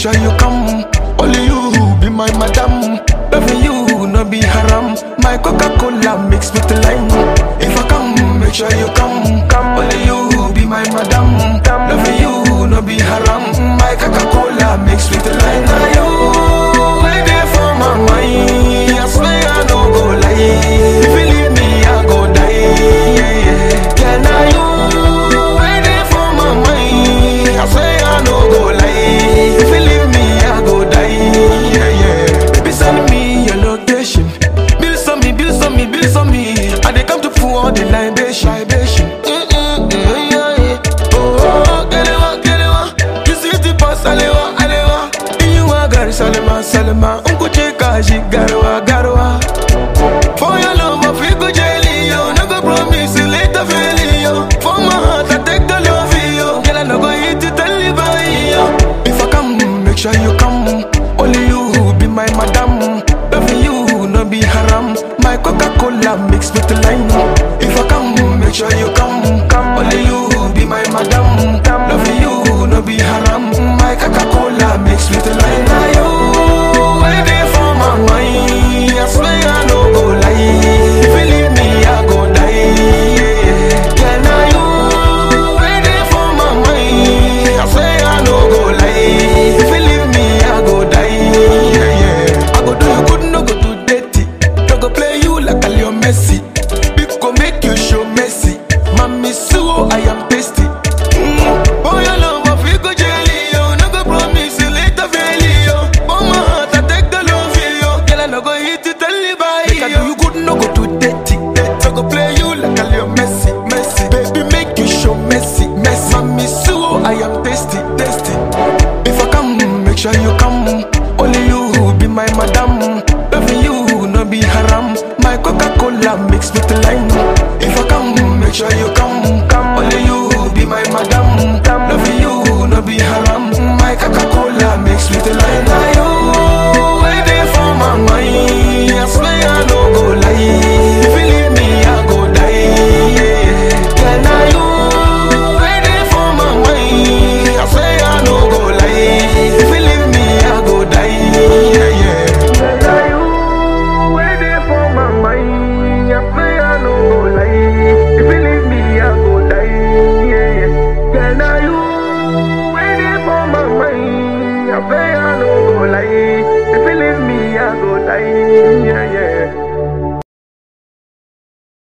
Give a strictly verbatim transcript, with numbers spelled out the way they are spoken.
sure you come. Only you be my madam. Loving you no be haram. My Coca-Cola mixed with lime. If I come, make sure you come. Come, only you be my madam. Loving you no be haram. My Coca-Cola mixed with lime. Now you waiting for my mind. I swear I no go lie. If you leave me, I go die. Yeah, yeah. Yeah, now you waiting for my mind. I swear I no go lie. If you leave me, I go die. Yeah, yeah. Baby, send me your location. Bill some me, bill some me, bill some me. I they come to pour the libation. libation. Mm-mm, mm, yeah, yeah. Oh, oh, get it one, get it one. You see the pass, alewa, alewa. You are gari salema, salema. Unko cheka, she garwa, garwa. For your love, I feel good jelly, yo. No go promise you later, fail yo. For my heart, I take the love, yo. Girl, I no go hit it, tell you bye, yo. If I come, make sure you come. Only you be my madam. Loving you no be haram. My Coca-Cola mixed with lime. If I come, make sure you come. Come, only you be my madam. Loving you no be haram. My Coca-Cola mixed with lime. Now you waiting for my mind. I swear I no go lie. If you leave me, I go die. Yeah, yeah. Yeah, now you waiting for my mind. I swear I no go lie. If you leave me, I go die. Yeah, yeah. I go do you good, no go do dirty. No go play you like a Leo Messi. Big go make you show Messi. Mommy, so I am tasty. Mm. Boy, your love, I feel go jelly, yo. No go promise you later, fail yo. For my heart, I take the love, yo. Girl, I no go hit it, tell you bye. Make I do you good, no go do dirty. No go play you like a Leo Messi. Messi, baby, make you show Messi. Messi, mommy, so I am tasty, tasty. If I come, make sure you come. Only you be my madam. Loving you no be haram. My Coca-Cola mixed with lime. If I come, make sure you come. Come, only you be my madam. Loving you no be haram. My Coca-Cola mixed with lime. Now you waiting for my mind. I swear I no go lie. If you leave me, I go die. Yeah, yeah. Yeah, now you waiting for my mind. I swear I no go lie. If you leave me, I go die. Yeah, yeah. Yeah, now you waiting for my mind. I swear I no go lie. If you leave me, I go die. Yeah, yeah. Yeah, now you waiting for my mind. I swear I